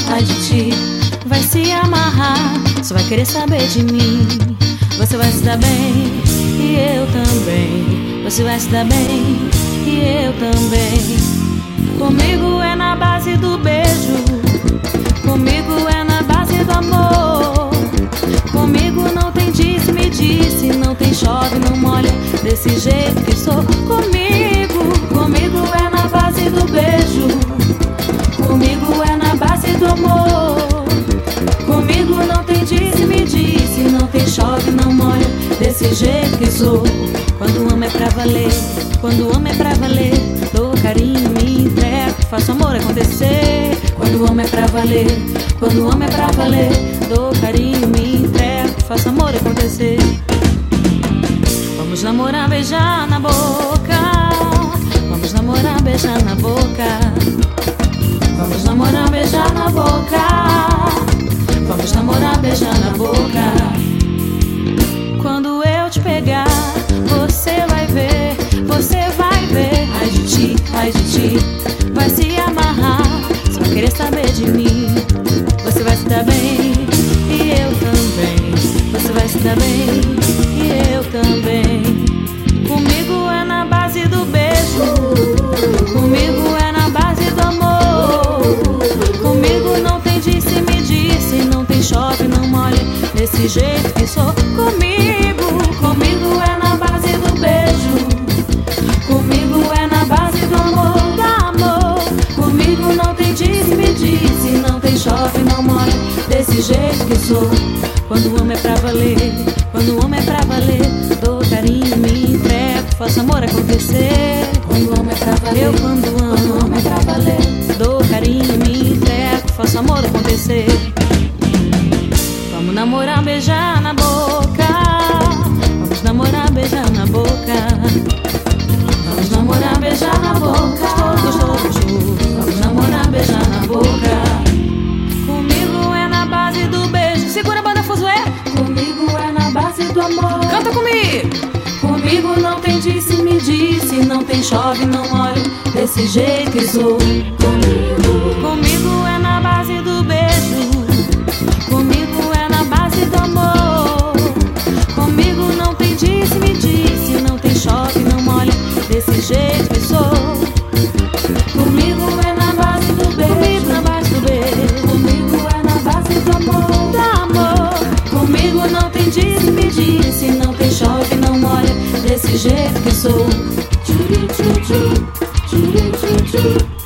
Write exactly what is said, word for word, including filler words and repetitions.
ai de ti. Vai se amarrar, só vai querer saber de mim. Você vai se dar bem, e eu também. Você vai se dar bem, e eu também. Comigo é na base do beijo, comigo é na base do amor. Comigo não tem disse-me disse, não tem chove, não molha, desse jeito que sou. Comigo, comigo é na base do beijo, comigo é na base do amor. Comigo não tem disse-me disse, não tem chove, não molha, desse jeito que sou. Quando o amo é pra valer, quando o amo é pra valer, dou carinho, me entrego, faço amor acontecer. Quando o amo é pra valer, quando o amo é pra valer, dou carinho, me entrego, faço amor acontecer. Vamos namorar, beijar na boca. Vamos namorar, beijar na boca. Vamos namorar, beijar na boca. Vamos namorar, beijar na boca. Quando eu te pegar, você vai ver, você vai ver. Ai de ti, ai de ti, vai se amarrar, só vai querer saber de mim. Você vai se dar bem, e eu também. Você vai se dar bem, e eu também. Comigo é na base do beijo, comigo é na base do amor. Comigo não tem disse-me disse, não tem chove, não molha, desse jeito que sou. Comigo, comigo é na base do beijo, comigo é na base do amor, do amor. Comigo não tem disse-me disse, não tem chove, não molha, desse jeito que sou. Quando o amo é pra valer, quando o amo é pra valer, dou carinho, me entrego, faço amor acontecer. Quando o amo é pra valer, eu quando amo, quando o amo é pra valer, dou carinho, me entrego, faço amor acontecer. Vamos namorar, beijar na boca. Vamos namorar, beijar na boca. Vamos namorar, beijar na boca. Gostoso, gostoso. Vamos namorar, beijar na boca. Comigo é na base do beijo. Segura a banda, fuzué. Comigo é na base do amor. Canta comigo. Comigo não tem disse-me disse, não tem chove, não molha, desse jeito que sou. Comigo, comigo é na base do beijo, comigo é na base do amor. Comigo não tem disse-me disse, não tem chove, não molha, desse jeito que sou. Comigo é na base do beijo, comigo na base do beijo, comigo é na base do amor, do amor. Comigo não tem disse-me disse, não tem chove, não molha, desse jeito que sou. Tchuru, tchu, tchu, tchuru, tchu, tchu.